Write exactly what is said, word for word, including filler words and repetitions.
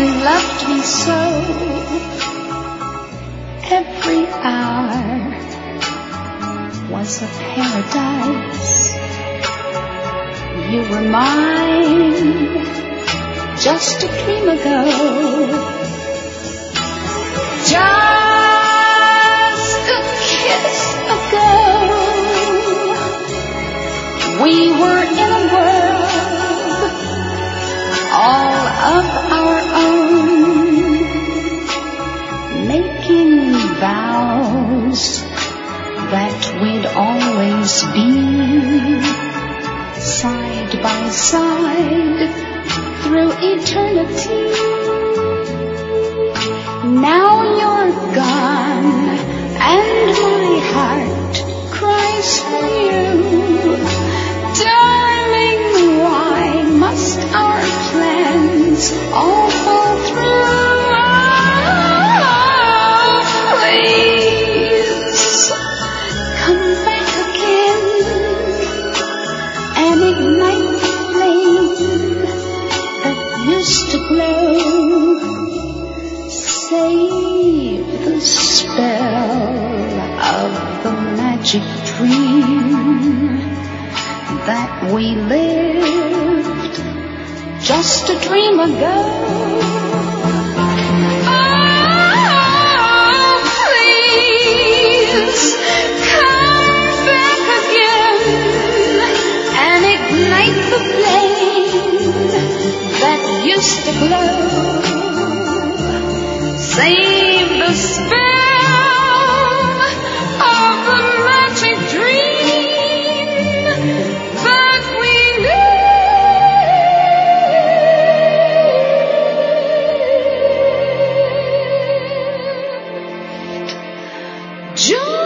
you loved me so. Every hour was a paradise. You were mine just a dream ago. Just a kiss ago, we were in a world all of our own, making vows that we'd always be side by side through eternity. Now you're gone and my heart cries for you. Darling, why must our plans all fall through? Oh, please come back again and ignite the flame that used to glow. Save the spell of the magic dream that we lived just a dream ago. Oh, please come back again and ignite the flame that used to glow. Save the spell of the magic dream that we lived. Just